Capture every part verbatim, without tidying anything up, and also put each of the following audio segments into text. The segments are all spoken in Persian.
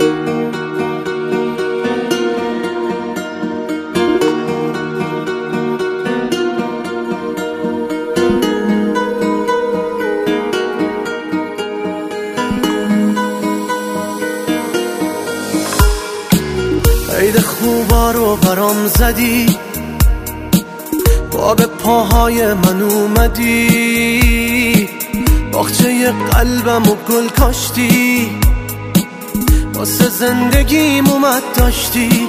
عید خوبا رو برام زدی، با به پاهای من اومدی، باغچه قلبم و گل کاشتی، واسه زندگیم اومد داشتی،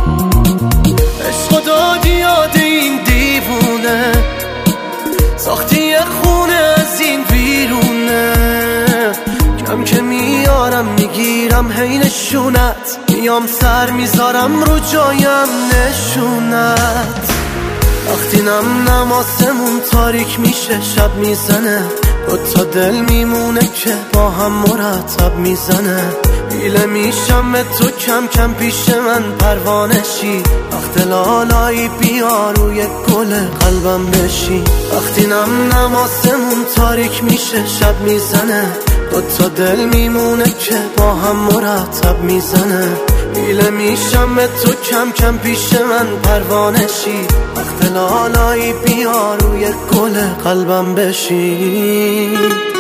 عشق دادی یاد این دیوونه، ساختی یه خونه از این ویرونه، کم که میارم میگیرم هی نشونت، میام سر میذارم رو جایم نشونت، وقتی نم نماسمون تاریک میشه شب میزنه، دو تا دل میمونه که با هم مرتب میزنه، حیله میشم به تو کم کم پیش من پروانه شی، وقت لالایی بیا روی گل قلبم بشی، وقتی نم نماسمون تاریک میشه شب میزنه، دو تا دل میمونه که با هم مرتب میزنه، حیله میشم به تو کم کم پیش من پروانه شی، وقت لالایی بیا روی گل قلبم بشی.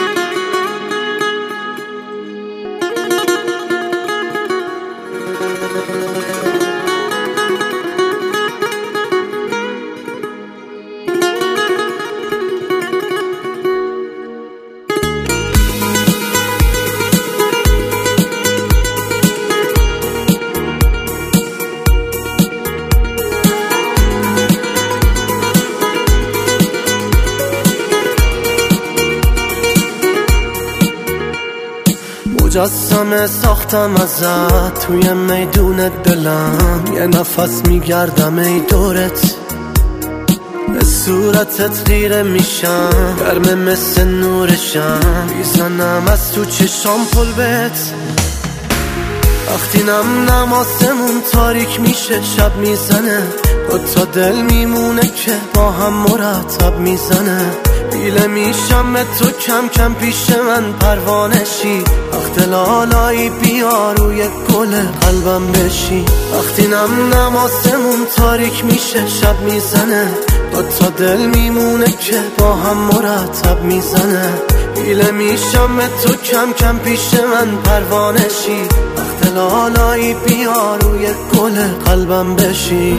مجسمه ساختم ازت توی میدون دلم، یه نفس میگردم ای دورت، به صورتت خیره میشم، گرم مثل نورشم، میزنم از تو چشام پلبت، وقتی نم نماسمون تاریک میشه شب میزنه، دو تا دل میمونه که با هم مرتب میزنه، حیله میشم به تو کم کم پیش من پروانه شی، وقت لالایی بیا روی گل قلبم بشی، وقتی نم نماسمون تاریک میشه شب میزنه، دو تا دل میمونه که با هم مرتب میزنه، حیله میشم به تو کم کم پیش من پروانه شی، وقت لالایی بیا روی گل قلبم بشی.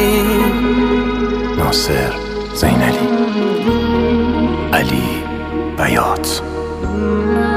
ناصر زینلی، علی بیات.